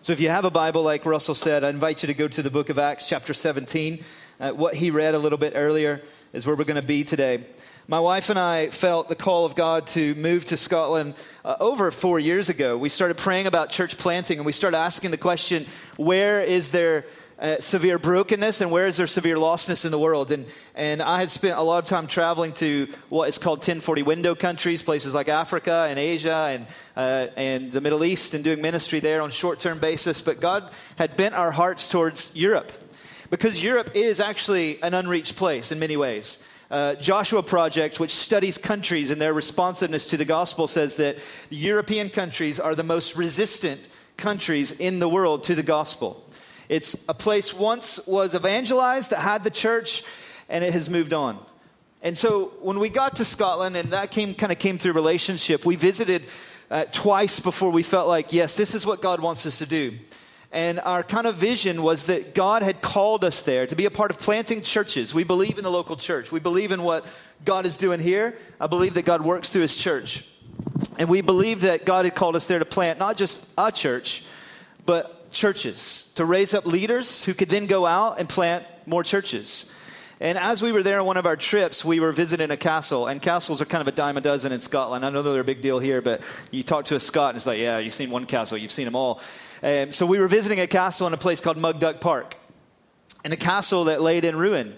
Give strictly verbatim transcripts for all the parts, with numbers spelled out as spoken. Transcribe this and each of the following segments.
So if you have a Bible, like Russell said, I invite you to go to the book of Acts, chapter seventeen. Uh, what he read a little bit earlier is where we're going to be today. My wife and I felt the call of God to move to Scotland uh, over four years ago. We started praying about church planting, and we started asking the question, where is there uh, severe brokenness and where is there severe lostness in the world? And and I had spent a lot of time traveling to what is called ten forty window countries, places like Africa and Asia and uh, and the Middle East, and doing ministry there on short-term basis. But God had bent our hearts towards Europe, because Europe is actually an unreached place in many ways. Uh, Joshua Project, which studies countries and their responsiveness to the gospel, says that European countries are the most resistant countries in the world to the gospel. It's a place once was evangelized, that had the church, and it has moved on. And so when we got to Scotland, and that came kind of came through relationship, we visited uh, twice before we felt like, yes, this is what God wants us to do. And our kind of vision was that God had called us there to be a part of planting churches. We believe in the local church. We believe in what God is doing here. I believe that God works through his church. And we believe that God had called us there to plant not just a church, but churches, to raise up leaders who could then go out and plant more churches. And as we were there on one of our trips, we were visiting a castle. And castles are kind of a dime a dozen in Scotland. I know they're a big deal here, but you talk to a Scot and it's like, yeah, you've seen one castle, you've seen them all. Um, so we were visiting a castle in a place called Mugduck Park, and a castle that laid in ruin.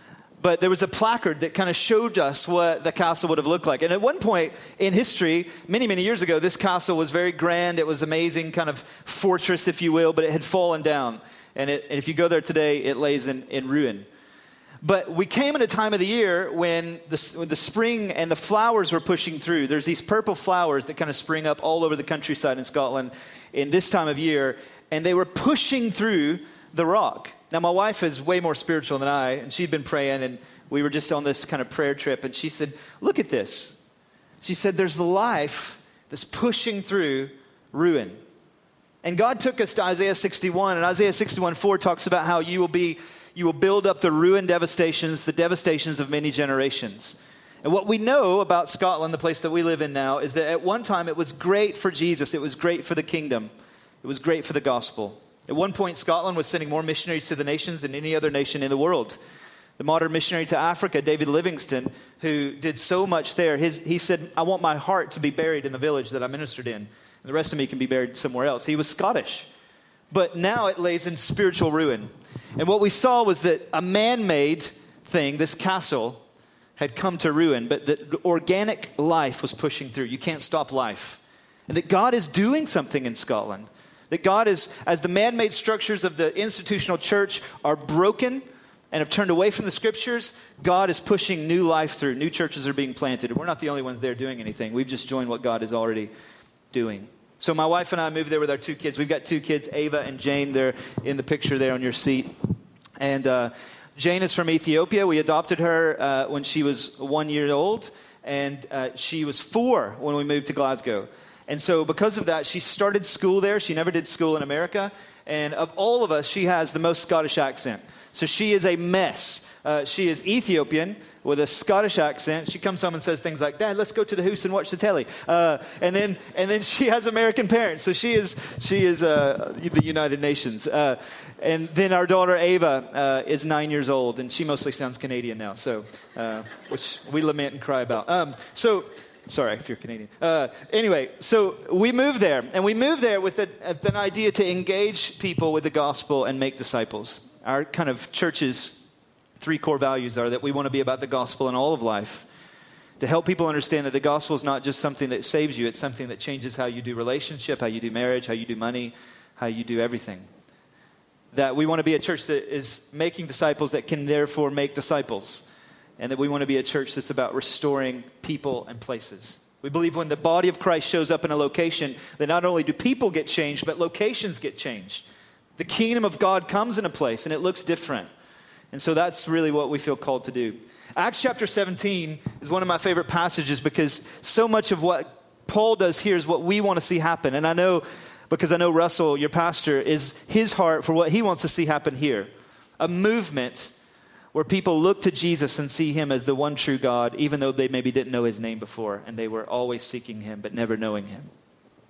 But there was a placard that kind of showed us what the castle would have looked like. And at one point in history, many, many years ago, this castle was very grand. It was amazing, kind of fortress, if you will, but it had fallen down. And, it, and if you go there today, it lays in, in ruin. But we came at a time of the year when the, when the spring and the flowers were pushing through. There's these purple flowers that kind of spring up all over the countryside in Scotland in this time of year, and they were pushing through the rock. Now, my wife is way more spiritual than I, and she'd been praying, and we were just on this kind of prayer trip, and she said, look at this. She said, there's the life that's pushing through ruin. And God took us to Isaiah sixty-one, and Isaiah sixty-one four talks about how you will be, you will build up the ruin devastations, the devastations of many generations. And what we know about Scotland, the place that we live in now, is that at one time it was great for Jesus. It was great for the kingdom. It was great for the gospel. At one point, Scotland was sending more missionaries to the nations than any other nation in the world. The modern missionary to Africa, David Livingstone, who did so much there, his, he said, I want my heart to be buried in the village that I ministered in, and the rest of me can be buried somewhere else. He was Scottish. But now it lays in spiritual ruin. And what we saw was that a man-made thing, this castle, had come to ruin, but that organic life was pushing through. You can't stop life. And that God is doing something in Scotland. That God is, as the man-made structures of the institutional church are broken and have turned away from the scriptures, God is pushing new life through. New churches are being planted. And we're not the only ones there doing anything. We've just joined what God is already doing. So my wife and I moved there with our two kids. We've got two kids, Ava and Jane. They're in the picture there on your seat. And uh, Jane is from Ethiopia. We adopted her uh, when she was one year old, and uh, she was four when we moved to Glasgow. And so because of that, she started school there. She never did school in America. And of all of us, she has the most Scottish accent. So she is a mess. Uh, she is Ethiopian with a Scottish accent. She comes home and says things like, Dad, let's go to the house and watch the telly. Uh, and then and then she has American parents. So she is she is uh, the United Nations. Uh, and then our daughter Ava uh, is nine years old, and she mostly sounds Canadian now, so uh, which we lament and cry about. Um, so... Sorry if you're Canadian. Uh, anyway, so we moved there, and we moved there with, a, with an idea to engage people with the gospel and make disciples. Our kind of church's three core values are that we want to be about the gospel in all of life, to help people understand that the gospel is not just something that saves you, it's something that changes how you do relationship, how you do marriage, how you do money, how you do everything. That we want to be a church that is making disciples that can therefore make disciples. And that we want to be a church that's about restoring people and places. We believe when the body of Christ shows up in a location, that not only do people get changed, but locations get changed. The kingdom of God comes in a place, and it looks different. And so that's really what we feel called to do. Acts chapter seventeen is one of my favorite passages because so much of what Paul does here is what we want to see happen. And I know, because I know Russell, your pastor, is his heart for what he wants to see happen here. A movement where people look to Jesus and see him as the one true God, even though they maybe didn't know his name before, and they were always seeking him but never knowing him.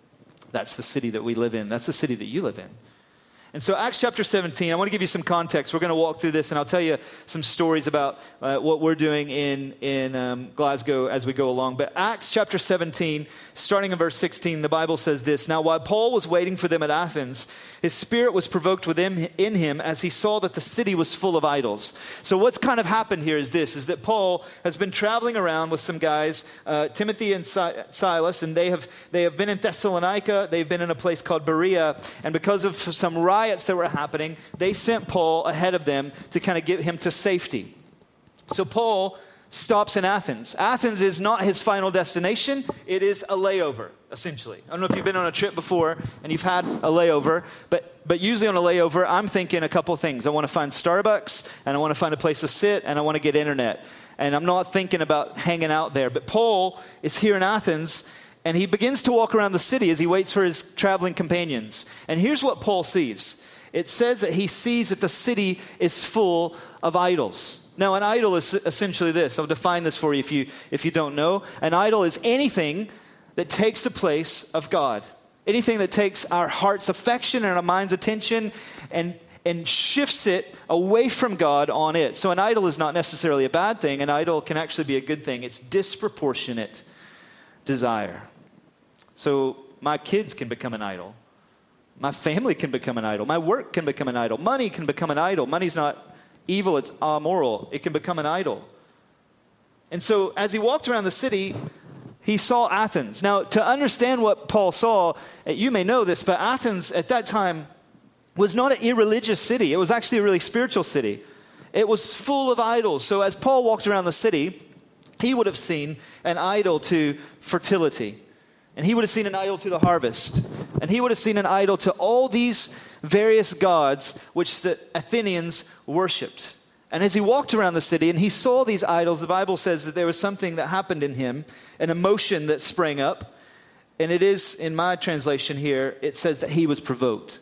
That's the city that we live in. That's the city that you live in. And so Acts chapter seventeen, I want to give you some context. We're going to walk through this, and I'll tell you some stories about uh, what we're doing in, in um, Glasgow as we go along. But Acts chapter seventeen, starting in verse sixteen, the Bible says this: "Now while Paul was waiting for them at Athens, his spirit was provoked within in him as he saw that the city was full of idols." So what's kind of happened here is this, is that Paul has been traveling around with some guys, uh, Timothy and si- Silas, and they have they have been in Thessalonica, they've been in a place called Berea, and because of some riots that were happening, they sent Paul ahead of them to kind of get him to safety. So Paul stops in Athens. Athens is not his final destination. It is a layover, essentially. I don't know if you've been on a trip before and you've had a layover, but but usually on a layover, I'm thinking a couple things. I want to find Starbucks, and I want to find a place to sit, and I want to get internet. And I'm not thinking about hanging out there. But Paul is here in Athens, and he begins to walk around the city as he waits for his traveling companions. And here's what Paul sees. It says that he sees that the city is full of idols. Now, an idol is essentially this. I'll define this for you if you if you don't know. An idol is anything that takes the place of God. Anything that takes our heart's affection and our mind's attention and, and shifts it away from God on it. So an idol is not necessarily a bad thing. An idol can actually be a good thing. It's disproportionate desire. So my kids can become an idol. My family can become an idol. My work can become an idol. Money can become an idol. Money's not evil, it's amoral. It can become an idol. And so as he walked around the city, he saw Athens. Now, to understand what Paul saw, you may know this, but Athens at that time was not an irreligious city. It was actually a really spiritual city. It was full of idols. So as Paul walked around the city, he would have seen an idol to fertility. And he would have seen an idol to the harvest. And he would have seen an idol to all these various gods which the Athenians worshipped. And as he walked around the city and he saw these idols, the Bible says that there was something that happened in him, an emotion that sprang up. And it is, in my translation here, it says that he was provoked.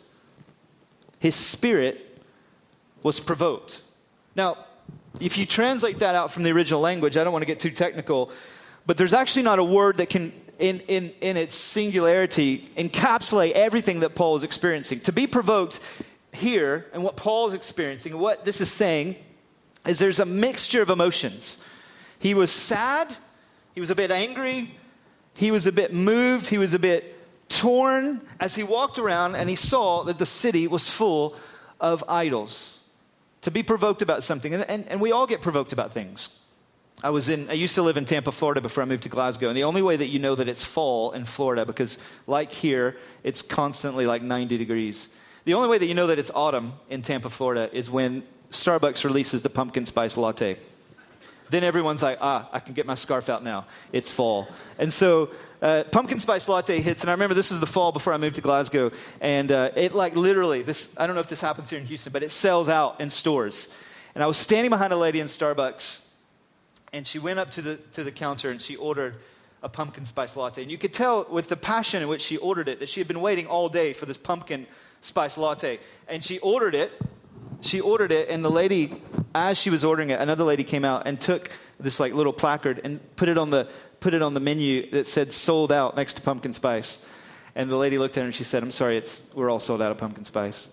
His spirit was provoked. Now, if you translate that out from the original language, I don't want to get too technical, but there's actually not a word that can, in, in, in its singularity, encapsulate everything that Paul is experiencing. To be provoked here, and what Paul is experiencing, what this is saying, is there's a mixture of emotions. He was sad, he was a bit angry, he was a bit moved, he was a bit torn as he walked around and he saw that the city was full of idols. To be provoked about something, and, and, and we all get provoked about things. I was in, I used to live in Tampa, Florida before I moved to Glasgow, and the only way that you know that it's fall in Florida, because like here, it's constantly like ninety degrees. The only way that you know that it's autumn in Tampa, Florida is when Starbucks releases the pumpkin spice latte. Then everyone's like, ah, I can get my scarf out now. It's fall. And so uh, pumpkin spice latte hits, and I remember this was the fall before I moved to Glasgow, and uh, it like literally, this I don't know if this happens here in Houston, but it sells out in stores. And I was standing behind a lady in Starbucks, and she went up to the to the counter and she ordered a pumpkin spice latte. And you could tell with the passion in which she ordered it that she had been waiting all day for this pumpkin spice latte. And she ordered it. She ordered it, and the lady, as she was ordering it, another lady came out and took this like little placard and put it on the put it on the menu that said "sold out" next to pumpkin spice. And the lady looked at her and she said, "I'm sorry, it's we're all sold out of pumpkin spice."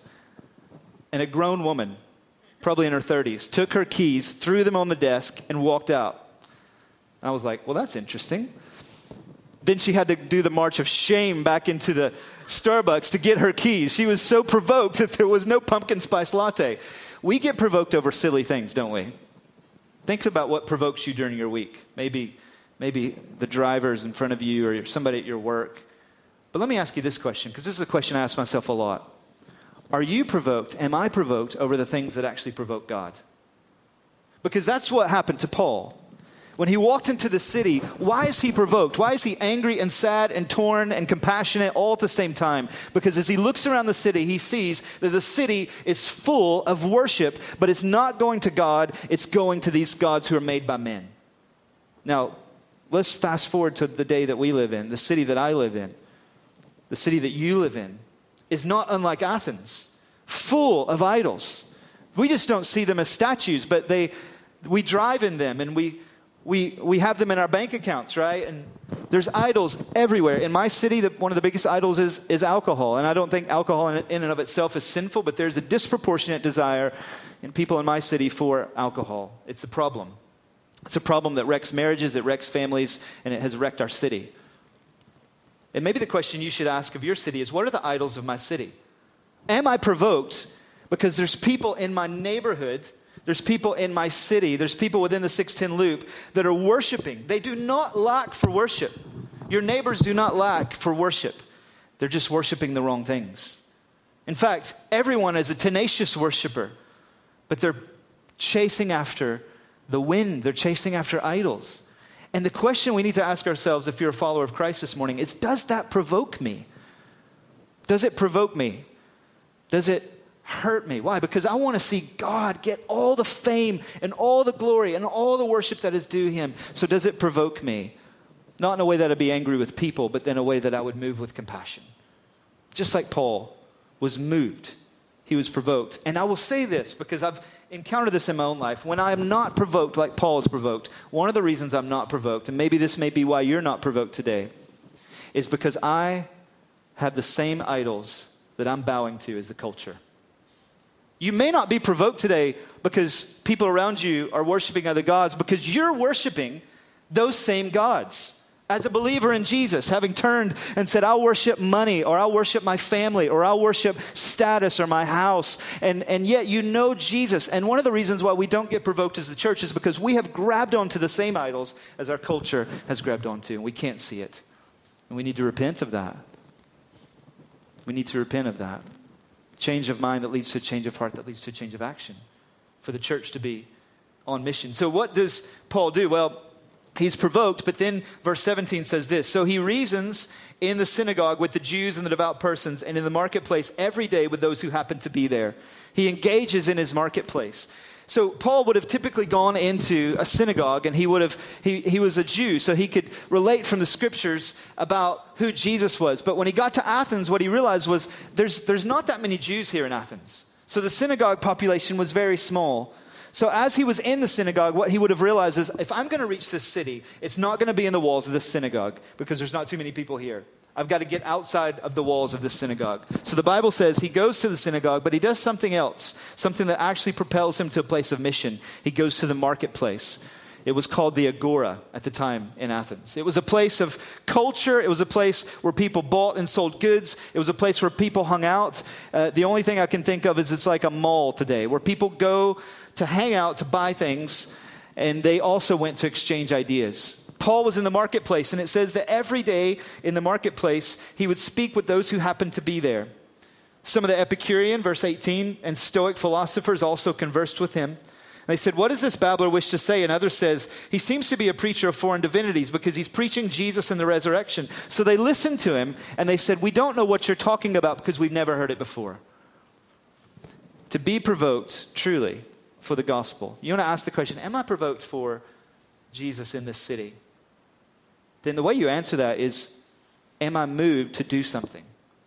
And a grown woman, probably in her thirties, took her keys, threw them on the desk, and walked out. And I was like, well, that's interesting. Then she had to do the march of shame back into the Starbucks to get her keys. She was so provoked that there was no pumpkin spice latte. We get provoked over silly things, don't we? Think about what provokes you during your week. Maybe, maybe the drivers in front of you or somebody at your work. But let me ask you this question, because this is a question I ask myself a lot. Are you provoked? Am I provoked over the things that actually provoke God? Because that's what happened to Paul. When he walked into the city, why is he provoked? Why is he angry and sad and torn and compassionate all at the same time? Because as he looks around the city, he sees that the city is full of worship, but it's not going to God, it's going to these gods who are made by men. Now, let's fast forward to the day that we live in, the city that I live in, the city that you live in, is not unlike Athens, full of idols. We just don't see them as statues, but they, we drive in them and we We we have them in our bank accounts, right? And There's idols everywhere. In my city, the, one of the biggest idols is, is alcohol. And I don't think alcohol in, in and of itself is sinful, but there's a disproportionate desire in people in my city for alcohol. It's a problem. It's a problem that wrecks marriages, it wrecks families, and it has wrecked our city. And maybe the question you should ask of your city is, what are the idols of my city? Am I provoked because there's people in my neighborhood, there's people in my city, there's people within the six ten loop that are worshiping. They do not lack for worship. Your neighbors do not lack for worship. They're just worshiping the wrong things. In fact, everyone is a tenacious worshiper, but they're chasing after the wind. They're chasing after idols. And the question we need to ask ourselves, if you're a follower of Christ this morning, is, does that provoke me? Does it provoke me? Does it hurt me? Why? Because I want to see God get all the fame and all the glory and all the worship that is due him. So does it provoke me? Not in a way that I'd be angry with people, but in a way that I would move with compassion. Just like Paul was moved, he was provoked. And I will say this because I've encountered this in my own life. When I am not provoked like Paul is provoked, one of the reasons I'm not provoked, and maybe this may be why you're not provoked today, is because I have the same idols that I'm bowing to as the culture. You may not be provoked today because people around you are worshiping other gods, because you're worshiping those same gods. As a believer in Jesus, having turned and said, I'll worship money, or I'll worship my family, or I'll worship status or my house, and, and yet you know Jesus. And one of the reasons why we don't get provoked as the church is because we have grabbed onto the same idols as our culture has grabbed onto, and we can't see it. And we need to repent of that. We need to repent of that. Change of mind that leads to a change of heart that leads to a change of action for the church to be on mission. So what does Paul do? Well, he's provoked, but then verse seventeen says this. So he reasons in the synagogue with the Jews and the devout persons, and in the marketplace every day with those who happen to be there. He engages in his marketplace. So Paul would have typically gone into a synagogue, and he would have, he, he was a Jew, so he could relate from the scriptures about who Jesus was. But when he got to Athens, what he realized was there's, there's not that many Jews here in Athens. So the synagogue population was very small. So as he was in the synagogue, what he would have realized is, if I'm going to reach this city, it's not going to be in the walls of this synagogue because there's not too many people here. I've got to get outside of the walls of this synagogue. So the Bible says he goes to the synagogue, but he does something else, something that actually propels him to a place of mission. He goes to the marketplace. It was called the Agora at the time in Athens. It was a place of culture. It was a place where people bought and sold goods. It was a place where people hung out. Uh, the only thing I can think of is it's like a mall today, where people go to hang out, to buy things, and they also went to exchange ideas. Paul was in the marketplace, and it says that every day in the marketplace, he would speak with those who happened to be there. Some of the Epicurean, verse eighteen, and Stoic philosophers also conversed with him. They said, what does this babbler wish to say? And others says, he seems to be a preacher of foreign divinities because he's preaching Jesus and the resurrection. So they listened to him, and they said, we don't know what you're talking about because we've never heard it before. To be provoked, truly, for the gospel. You want to ask the question, am I provoked for Jesus in this city? Then the way you answer that is, am I moved to do something?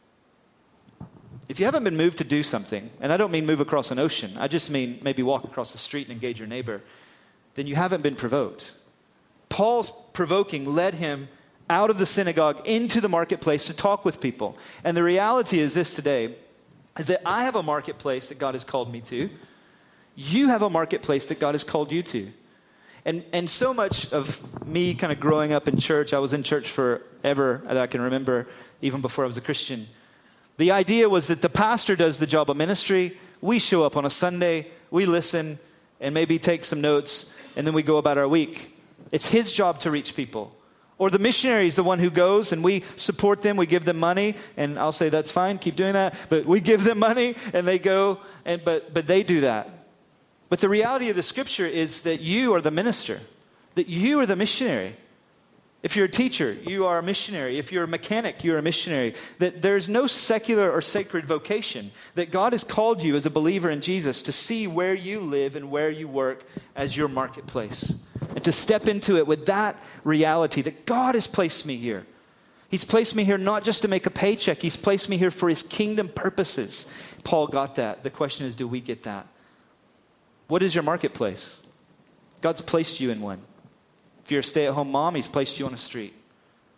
If you haven't been moved to do something, and I don't mean move across an ocean, I just mean maybe walk across the street and engage your neighbor, then you haven't been provoked. Paul's provoking led him out of the synagogue into the marketplace to talk with people. And the reality is this today, is that I have a marketplace that God has called me to. You have a marketplace that God has called you to. And and so much of me kind of growing up in church, I was in church forever that I can remember, even before I was a Christian. The idea was that the pastor does the job of ministry. We show up on a Sunday, we listen, and maybe take some notes, and then we go about our week. It's his job to reach people. Or the missionary is the one who goes, and we support them, we give them money, and I'll say that's fine, keep doing that. But we give them money, and they go, and but but they do that. But the reality of the scripture is that you are the minister, that you are the missionary. If you're a teacher, you are a missionary. If you're a mechanic, you're a missionary. That there's no secular or sacred vocation. That God has called you as a believer in Jesus to see where you live and where you work as your marketplace. And to step into it with that reality that God has placed me here. He's placed me here not just to make a paycheck. He's placed me here for his kingdom purposes. Paul got that. The question is, do we get that? What is your marketplace? God's placed you in one. If you're a stay-at-home mom, he's placed you on a street.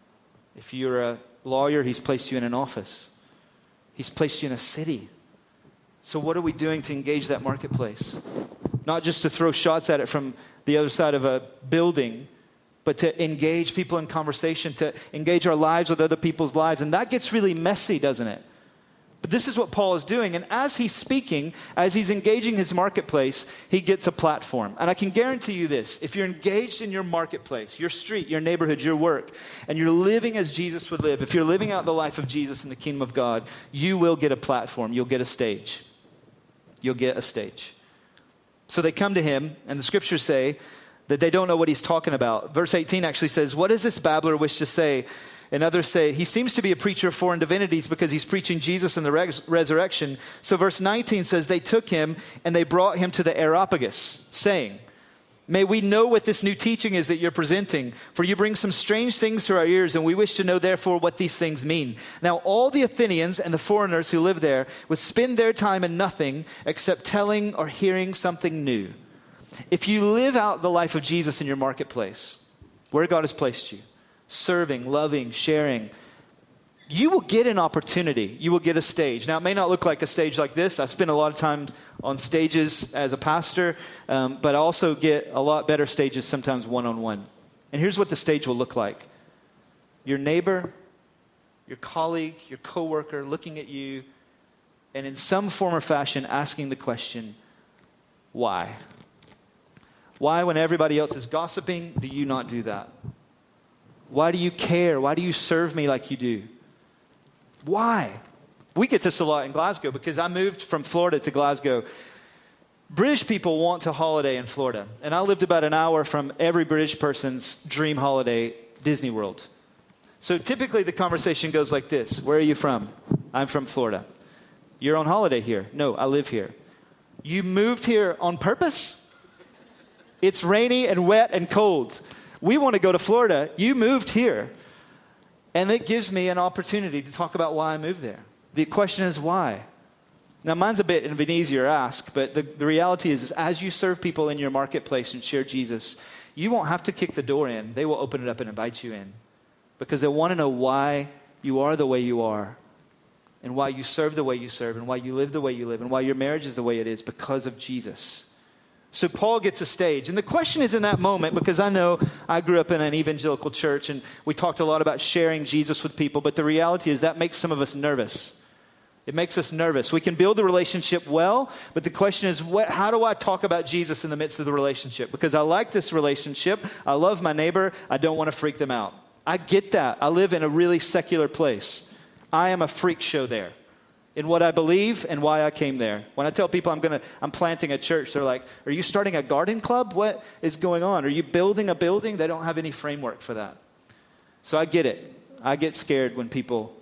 If you're a lawyer, he's placed you in an office. He's placed you in a city. So what are we doing to engage that marketplace? Not just to throw shots at it from the other side of a building, but to engage people in conversation, to engage our lives with other people's lives. And that gets really messy, doesn't it? But this is what Paul is doing. And as he's speaking, as he's engaging his marketplace, he gets a platform. And I can guarantee you this, if you're engaged in your marketplace, your street, your neighborhood, your work, and you're living as Jesus would live, if you're living out the life of Jesus in the kingdom of God, you will get a platform. You'll get a stage. You'll get a stage. So they come to him, and the scriptures say that they don't know what he's talking about. Verse eighteen actually says, "What does this babbler wish to say?" And others say, "He seems to be a preacher of foreign divinities because he's preaching Jesus and the res- resurrection." So verse nineteen says, "They took him and they brought him to the Areopagus, saying, 'May we know what this new teaching is that you're presenting, for you bring some strange things to our ears, and we wish to know therefore what these things mean.' Now all the Athenians and the foreigners who live there would spend their time in nothing except telling or hearing something new." If you live out the life of Jesus in your marketplace, where God has placed you, serving, loving, sharing, you will get an opportunity. You will get a stage. Now, it may not look like a stage like this. I spend a lot of time on stages as a pastor, um, but I also get a lot better stages sometimes one-on-one. And here's what the stage will look like. Your neighbor, your colleague, your coworker looking at you, and in some form or fashion asking the question, why? Why, when everybody else is gossiping, do you not do that? Why do you care? Why do you serve me like you do? Why? We get this a lot in Glasgow because I moved from Florida to Glasgow. British people want to holiday in Florida. And I lived about an hour from every British person's dream holiday, Disney World. So typically the conversation goes like this. Where are you from? I'm from Florida. You're on holiday here? No, I live here. You moved here on purpose? It's rainy and wet and cold. We want to go to Florida. You moved here. And it gives me an opportunity to talk about why I moved there. The question is why? Now, mine's a bit of an easier ask, but the, the reality is, is as you serve people in your marketplace and share Jesus, you won't have to kick the door in. They will open it up and invite you in because they want to know why you are the way you are and why you serve the way you serve and why you live the way you live and why your marriage is the way it is because of Jesus. So Paul gets a stage. And the question is in that moment, because I know I grew up in an evangelical church and we talked a lot about sharing Jesus with people, but the reality is that makes some of us nervous. It makes us nervous. We can build the relationship well, but the question is, what, how do I talk about Jesus in the midst of the relationship? Because I like this relationship. I love my neighbor. I don't want to freak them out. I get that. I live in a really secular place. I am a freak show there in what I believe and why I came there. When I tell people I'm gonna, I'm planting a church, they're like, are you starting a garden club? What is going on? Are you building a building? They don't have any framework for that. So I get it. I get scared when people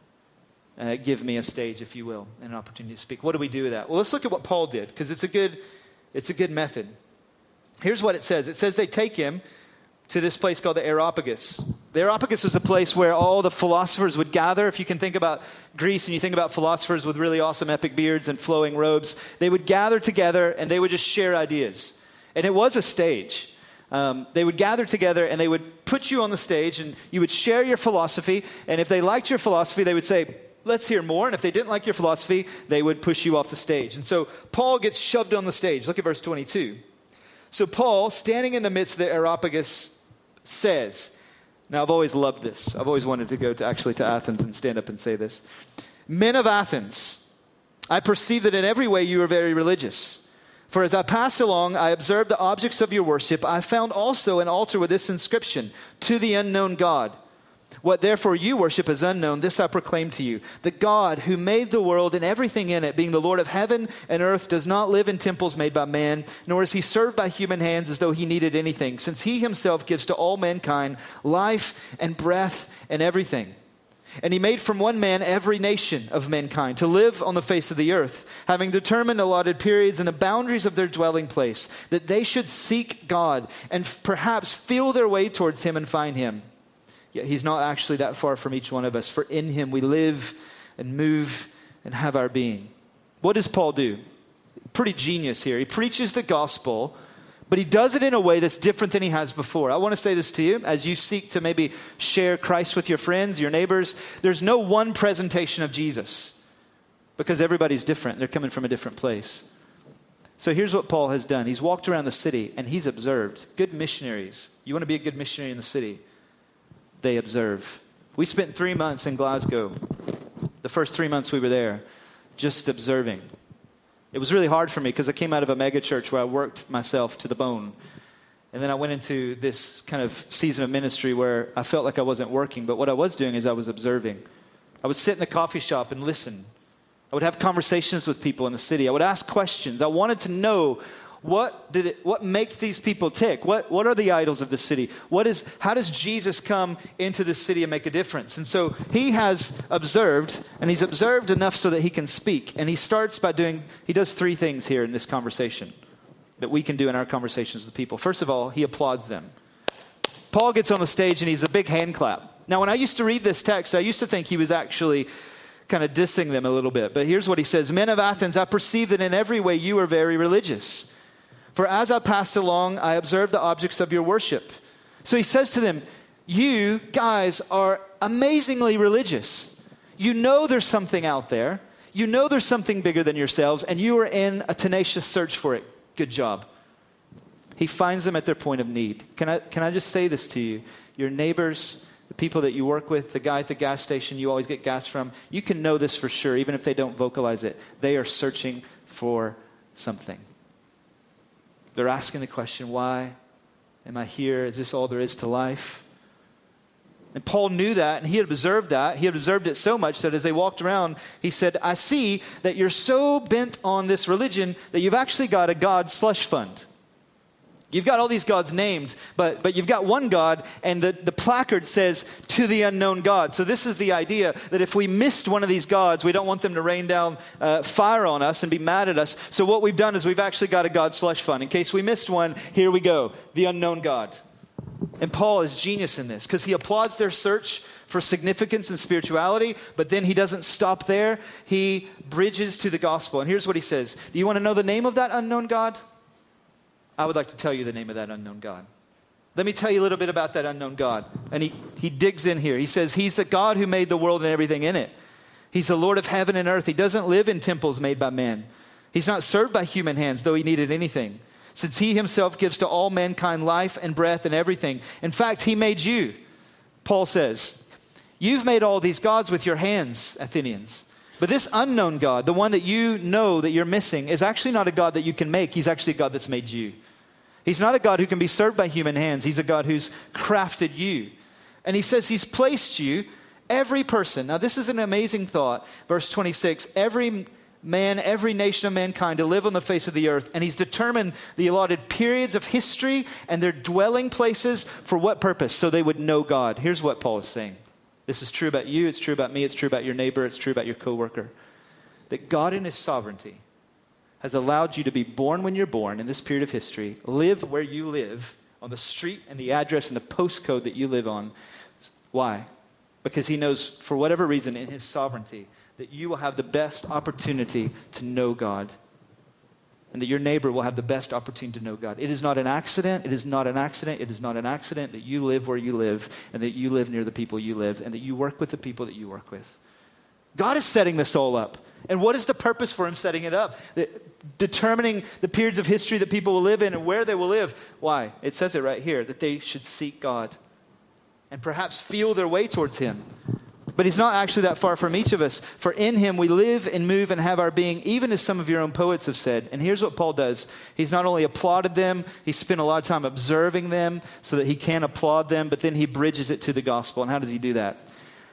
uh, give me a stage, if you will, and an opportunity to speak. What do we do with that? Well, let's look at what Paul did, because it's a good, it's a good method. Here's what it says. It says they take him to this place called the Areopagus. The Areopagus was a place where all the philosophers would gather. If you can think about Greece and you think about philosophers with really awesome epic beards and flowing robes, they would gather together and they would just share ideas. And it was a stage. Um, they would gather together and they would put you on the stage and you would share your philosophy. And if they liked your philosophy, they would say, let's hear more. And if they didn't like your philosophy, they would push you off the stage. And so Paul gets shoved on the stage. Look at verse twenty-two. So Paul, standing in the midst of the Areopagus, says, now I've always loved this. I've always wanted to go to actually to Athens and stand up and say this. Men of Athens, I perceive that in every way you are very religious. For as I passed along, I observed the objects of your worship. I found also an altar with this inscription, to the unknown God. What therefore you worship as unknown, this I proclaim to you. The God who made the world and everything in it, being the Lord of heaven and earth, does not live in temples made by man, nor is he served by human hands as though he needed anything, since he himself gives to all mankind life and breath and everything. And he made from one man every nation of mankind to live on the face of the earth, having determined allotted periods and the boundaries of their dwelling place, that they should seek God and f- perhaps feel their way towards him and find him. Yet he's not actually that far from each one of us, for in him we live and move and have our being. What does Paul do? Pretty genius here. He preaches the gospel, But he does it in a way that's different than he has before. I want to say this to you as you seek to maybe share Christ with your friends, your neighbors. There's no one presentation of Jesus because everybody's different. They're coming from a different place. So here's what Paul has done. He's walked around the city and he's observed. Good missionaries. You want to be a good missionary in the city? They observe. We spent three months in Glasgow. The first three months we were there, just observing. It was really hard for me because I came out of a mega church where I worked myself to the bone. And then I went into this kind of season of ministry where I felt like I wasn't working. But what I was doing is I was observing. I would sit in the coffee shop and listen. I would have conversations with people in the city. I would ask questions. I wanted to know what did it, what makes these people tick? What, what are the idols of the city? What is, how does Jesus come into the city and make a difference? And so he has observed, and he's observed enough so that he can speak. And he starts by doing, he does three things here in this conversation that we can do in our conversations with people. First of all, he applauds them. Paul gets on the stage and he's a big hand clap. Now, when I used to read this text, I used to think he was actually kind of dissing them a little bit. But here's what he says. Men of Athens, I perceive that in every way you are very religious. For as I passed along, I observed the objects of your worship. So he says to them, you guys are amazingly religious. You know there's something out there. You know there's something bigger than yourselves, and you are in a tenacious search for it. Good job. He finds them at their point of need. Can I, can I just say this to you? Your neighbors, the people that you work with, the guy at the gas station you always get gas from, you can know this for sure, even if they don't vocalize it. They are searching for something. They're asking the question, why am I here? Is this all there is to life? And Paul knew that, and he had observed that. He had observed it so much that as they walked around, he said, I see that you're so bent on this religion that you've actually got a God slush fund. You've got all these gods named, but, but you've got one God, and the, the placard says, to the unknown God. So this is the idea that if we missed one of these gods, we don't want them to rain down uh, fire on us and be mad at us. So what we've done is we've actually got a God slush fund. In case we missed one, here we go, the unknown God. And Paul is genius in this because he applauds their search for significance and spirituality, but then he doesn't stop there. He bridges to the gospel. And here's what he says. Do you want to know the name of that unknown God? I would like to tell you the name of that unknown God. Let me tell you a little bit about that unknown God. And he, he digs in here. He says, he's the God who made the world and everything in it. He's the Lord of heaven and earth. He doesn't live in temples made by men. He's not served by human hands, though he needed anything. Since he himself gives to all mankind life and breath and everything. In fact, he made you. Paul says, you've made all these gods with your hands, Athenians. But this unknown God, the one that you know that you're missing, is actually not a God that you can make. He's actually a God that's made you. He's not a God who can be served by human hands. He's a God who's crafted you. And he says he's placed you, every person. Now this is an amazing thought. Verse twenty-six, every man, every nation of mankind to live on the face of the earth. And he's determined the allotted periods of history and their dwelling places for what purpose? So they would know God. Here's what Paul is saying. This is true about you. It's true about me. It's true about your neighbor. It's true about your coworker. That God in his sovereignty has allowed you to be born when you're born in this period of history, live where you live, on the street and the address and the postcode that you live on. Why? Because he knows, for whatever reason, in his sovereignty, that you will have the best opportunity to know God. And that your neighbor will have the best opportunity to know God. It is not an accident. It is not an accident. It is not an accident that you live where you live and that you live near the people you live and that you work with the people that you work with. God is setting this all up. And what is the purpose for him setting it up? The, determining the periods of history that people will live in and where they will live. Why? It says it right here, that they should seek God and perhaps feel their way towards him. But he's not actually that far from each of us. For in him we live and move and have our being, even as some of your own poets have said. And here's what Paul does. He's not only applauded them, he spent a lot of time observing them so that he can applaud them, but then he bridges it to the gospel. And how does he do that?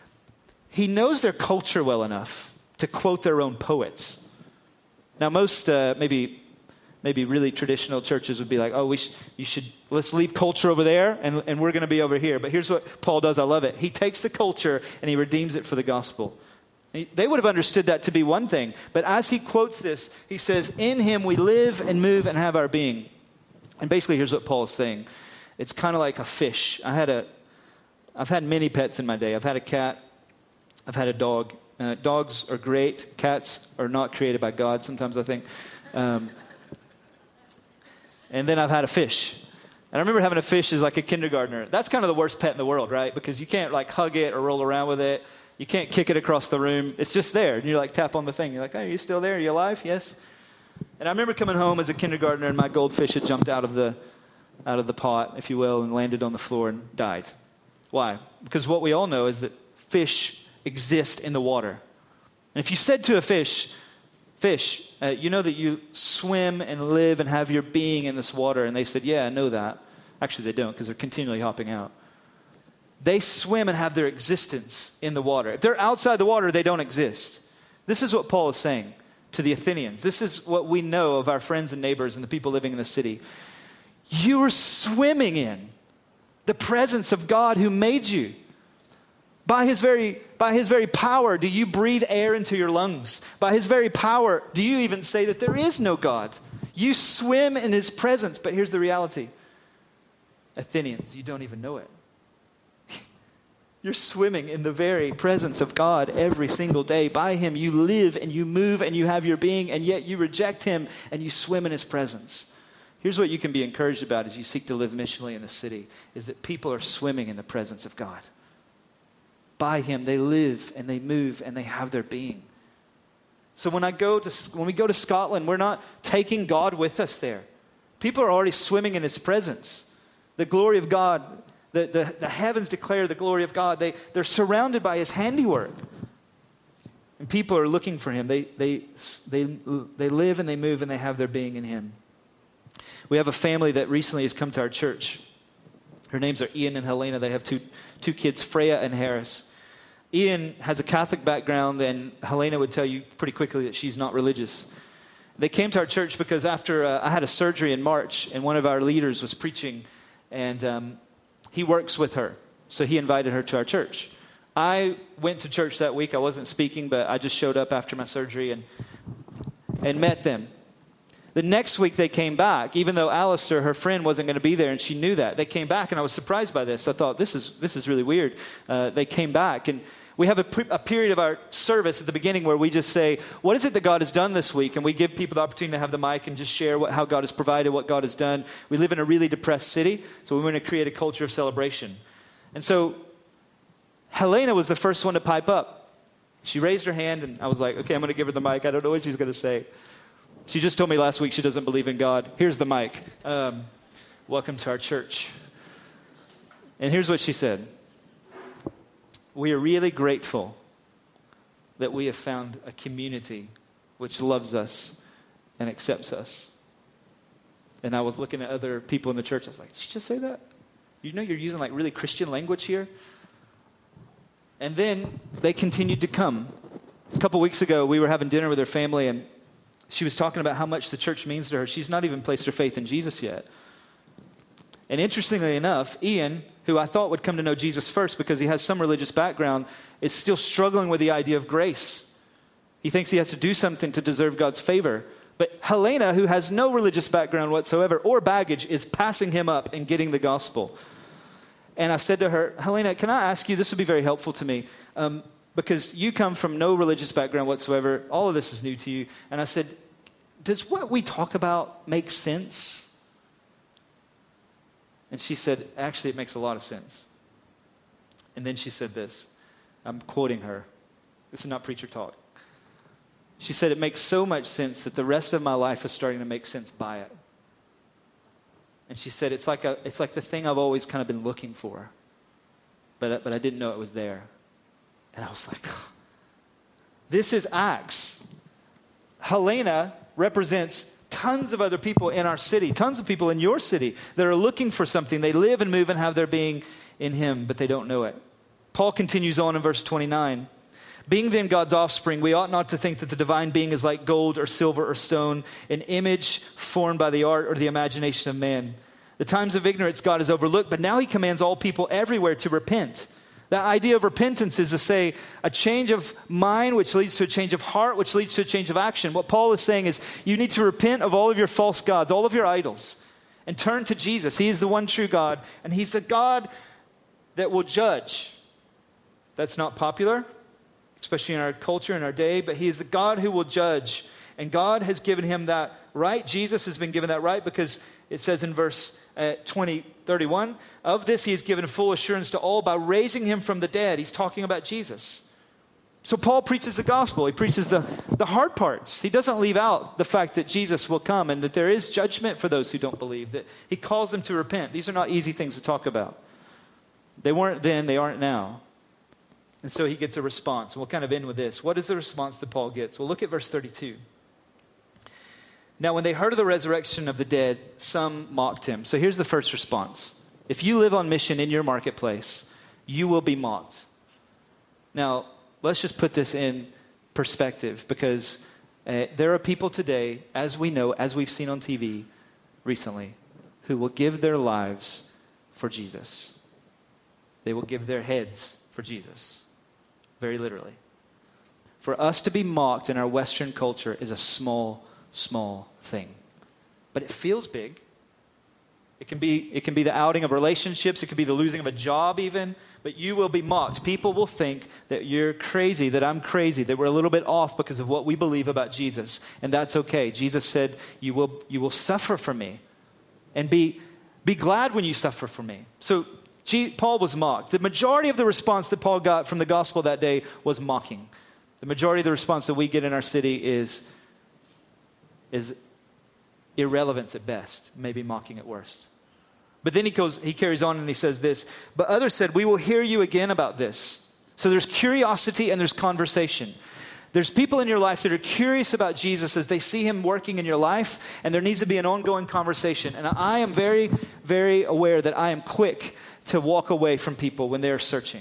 He knows their culture well enough to quote their own poets. Now most uh, maybe maybe really traditional churches would be like, oh, we sh- you should, let's leave culture over there and, and we're going to be over here. But here's what Paul does. I love it. He takes the culture and he redeems it for the gospel. He, they would have understood that to be one thing. But as he quotes this, he says, in him we live and move and have our being. And basically here's what Paul is saying. It's kind of like a fish. I had a, I've had many pets in my day. I've had a cat. I've had a dog. Uh, dogs are great. Cats are not created by God, sometimes I think. Um, And then I've had a fish. And I remember having a fish as like a kindergartner. That's kind of the worst pet in the world, right? Because you can't like hug it or roll around with it. You can't kick it across the room. It's just there. And you like tap on the thing. You're like, oh, are you still there? Are you alive? Yes. And I remember coming home as a kindergartner and my goldfish had jumped out of the out of the pot, if you will, and landed on the floor and died. Why? Because what we all know is that fish exist in the water. And if you said to a fish, fish, uh, you know that you swim and live and have your being in this water. And they said, yeah, I know that. Actually, they don't, because they're continually hopping out. They swim and have their existence in the water. If they're outside the water, they don't exist. This is what Paul is saying to the Athenians. This is what we know of our friends and neighbors and the people living in the city. You are swimming in the presence of God who made you. By his very, by his very power, do you breathe air into your lungs? By his very power, do you even say that there is no God? You swim in his presence, but here's the reality. Athenians, you don't even know it. You're swimming in the very presence of God every single day. By him, you live and you move and you have your being, and yet you reject him and you swim in his presence. Here's what you can be encouraged about as you seek to live missionally in the city, is that people are swimming in the presence of God. By him, they live and they move and they have their being. So when I go to when we go to Scotland, we're not taking God with us there. People are already swimming in his presence. The glory of God, the, the, the heavens declare the glory of God. They, they're surrounded by his handiwork. And people are looking for him. They, they, they, they live and they move and they have their being in him. We have a family that recently has come to our church. Her names are Ian and Helena. They have two, two kids, Freya and Harris. Ian has a Catholic background, and Helena would tell you pretty quickly that she's not religious. They came to our church because after uh, I had a surgery in March, and one of our leaders was preaching, and um, he works with her. So he invited her to our church. I went to church that week. I wasn't speaking, but I just showed up after my surgery and and met them. The next week they came back, even though Alistair, her friend, wasn't going to be there, and she knew that. They came back, and I was surprised by this. I thought, this is this is really weird. Uh, they came back, and we have a, pre- a period of our service at the beginning where we just say, what is it that God has done this week? And we give people the opportunity to have the mic and just share what, how God has provided, what God has done. We live in a really depressed city, so we want to create a culture of celebration. And so Helena was the first one to pipe up. She raised her hand, and I was like, okay, I'm going to give her the mic. I don't know what she's going to say. She just told me last week she doesn't believe in God. Here's the mic. Um, welcome to our church. And here's what she said. We are really grateful that we have found a community which loves us and accepts us. And I was looking at other people in the church. I was like, did she just say that? You know you're using like really Christian language here? And then they continued to come. A couple weeks ago, we were having dinner with her family, and she was talking about how much the church means to her. She's not even placed her faith in Jesus yet. And interestingly enough, Ian, who I thought would come to know Jesus first because he has some religious background, is still struggling with the idea of grace. He thinks he has to do something to deserve God's favor. But Helena, who has no religious background whatsoever or baggage, is passing him up and getting the gospel. And I said to her, Helena, can I ask you, this would be very helpful to me, um, because you come from no religious background whatsoever. All of this is new to you. And I said, does what we talk about make sense? And she said, actually, it makes a lot of sense. And then she said this. I'm quoting her. This is not preacher talk. She said, it makes so much sense that the rest of my life is starting to make sense by it. And she said, it's like a, it's like the thing I've always kind of been looking for. But, but I didn't know it was there. And I was like, oh, this is Acts. Helena represents tons of other people in our city, tons of people in your city that are looking for something. They live and move and have their being in him, but they don't know it. Paul continues on in verse twenty-nine. Being then God's offspring, we ought not to think that the divine being is like gold or silver or stone, an image formed by the art or the imagination of man. The times of ignorance God has overlooked, but now he commands all people everywhere to repent. The idea of repentance is to say a change of mind, which leads to a change of heart, which leads to a change of action. What Paul is saying is you need to repent of all of your false gods, all of your idols, and turn to Jesus. He is the one true God, and he's the God that will judge. That's not popular, especially in our culture, in our day, but he is the God who will judge. And God has given him that right. Jesus has been given that right because it says in verse uh, twenty, thirty-one, of this he has given full assurance to all by raising him from the dead. He's talking about Jesus. So Paul preaches the gospel. He preaches the, the hard parts. He doesn't leave out the fact that Jesus will come and that there is judgment for those who don't believe, that he calls them to repent. These are not easy things to talk about. They weren't then, they aren't now. And so he gets a response. We'll kind of end with this. What is the response that Paul gets? Well, look at verse thirty-two. Now, when they heard of the resurrection of the dead, some mocked him. So here's the first response. If you live on mission in your marketplace, you will be mocked. Now, let's just put this in perspective, because uh, there are people today, as we know, as we've seen on T V recently, who will give their lives for Jesus. They will give their heads for Jesus, very literally. For us to be mocked in our Western culture is a small, small thing. But it feels big. It can be, it can be the outing of relationships. It could be the losing of a job even. But you will be mocked. People will think that you're crazy, that I'm crazy, that we're a little bit off because of what we believe about Jesus. And that's okay. Jesus said, you will, you will suffer for me. And be, be glad when you suffer for me. So G- Paul was mocked. The majority of the response that Paul got from the gospel that day was mocking. The majority of the response that we get in our city is, is irrelevance at best, maybe mocking at worst. But then he goes, he carries on and he says this, but others said, we will hear you again about this. So there's curiosity and there's conversation. There's people in your life that are curious about Jesus as they see him working in your life, and there needs to be an ongoing conversation. And I am very, very aware that I am quick to walk away from people when they're searching.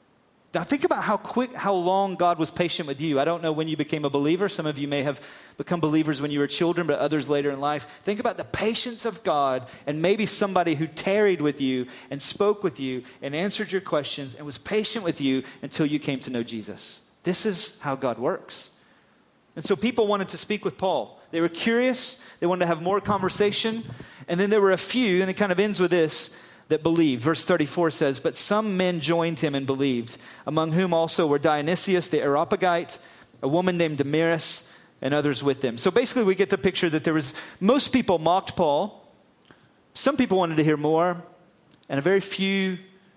Now think about how quick, how long God was patient with you. I don't know when you became a believer. Some of you may have become believers when you were children, but others later in life. Think about the patience of God and maybe somebody who tarried with you and spoke with you and answered your questions and was patient with you until you came to know Jesus. This is how God works. And so people wanted to speak with Paul. They were curious. They wanted to have more conversation. And then there were a few, and it kind of ends with this, that believed. Verse thirty-four says, but some men joined him and believed, among whom also were Dionysius the Areopagite, a woman named Damaris, and others with them. So basically we get the picture that there was, most people mocked Paul. Some people wanted to hear more, and a very few,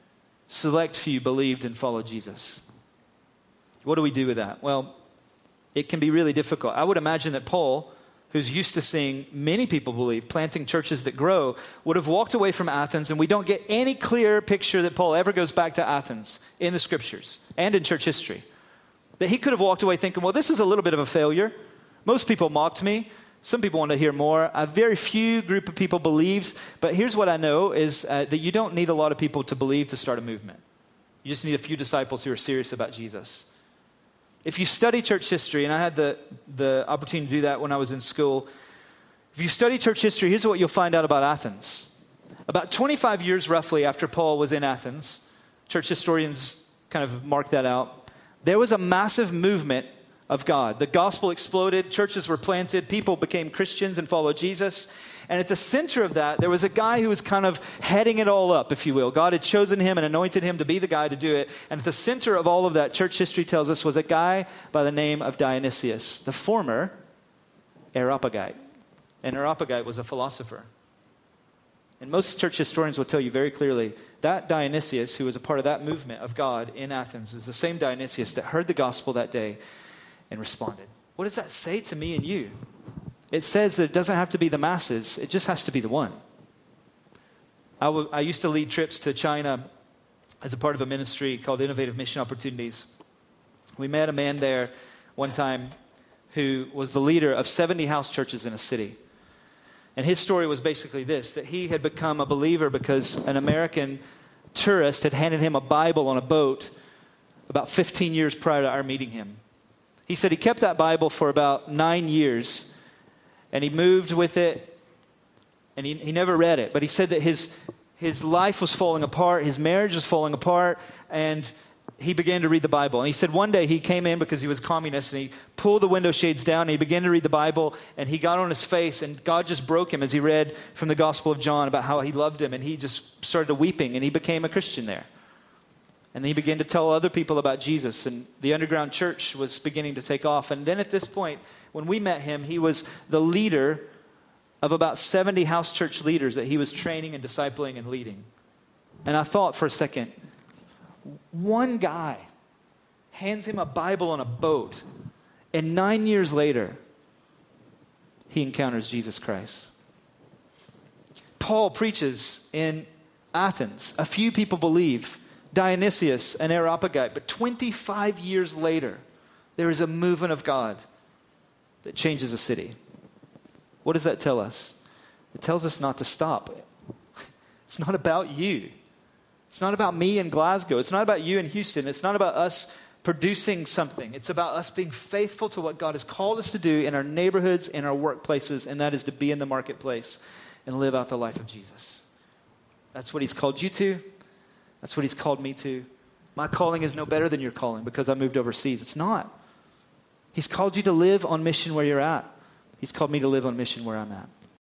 select few believed and followed Jesus. What do we do with that? Well, it can be really difficult. I would imagine that Paul, who's used to seeing many people believe, planting churches that grow, would have walked away from Athens, and we don't get any clear picture that Paul ever goes back to Athens in the scriptures and in church history. That he could have walked away thinking, well, this is a little bit of a failure. Most people mocked me. Some people want to hear more. A very few group of people believed, but here's what I know is uh, that you don't need a lot of people to believe to start a movement. You just need a few disciples who are serious about Jesus. If you study church history, and I had the, the opportunity to do that when I was in school, if you study church history, here's what you'll find out about Athens. About twenty-five years roughly after Paul was in Athens, church historians kind of mark that out, there was a massive movement of God. The gospel exploded, churches were planted, people became Christians and followed Jesus. And at the center of that, there was a guy who was kind of heading it all up, if you will. God had chosen him and anointed him to be the guy to do it. And at the center of all of that, church history tells us, was a guy by the name of Dionysius, the former Areopagite. And Areopagite was a philosopher. And most church historians will tell you very clearly that Dionysius, who was a part of that movement of God in Athens, is the same Dionysius that heard the gospel that day and responded. What does that say to me and you? It says that it doesn't have to be the masses. It just has to be the one. I, w- I used to lead trips to China as a part of a ministry called Innovative Mission Opportunities. We met a man there one time who was the leader of seventy house churches in a city. And his story was basically this, that he had become a believer because an American tourist had handed him a Bible on a boat about fifteen years prior to our meeting him. He said he kept that Bible for about nine years, and he moved with it, and he, he never read it. But he said that his, his life was falling apart, his marriage was falling apart, and he began to read the Bible. And he said one day he came in because he was communist, and he pulled the window shades down, and he began to read the Bible, and he got on his face, and God just broke him as he read from the Gospel of John about how he loved him, and he just started weeping, and he became a Christian there. And then he began to tell other people about Jesus, and the underground church was beginning to take off. And then at this point, when we met him, he was the leader of about seventy house church leaders that he was training and discipling and leading. And I thought for a second, one guy hands him a Bible on a boat, and nine years later, he encounters Jesus Christ. Paul preaches in Athens. A few people believe, Dionysius and Areopagite, but twenty-five years later, there is a movement of God that changes a city. What does that tell us? It tells us not to stop. It's not about you. It's not about me in Glasgow. It's not about you in Houston. It's not about us producing something. It's about us being faithful to what God has called us to do in our neighborhoods, in our workplaces, and that is to be in the marketplace and live out the life of Jesus. That's what he's called you to. That's what he's called me to. My calling is no better than your calling because I moved overseas. It's not. He's called you to live on mission where you're at. He's called me to live on mission where I'm at.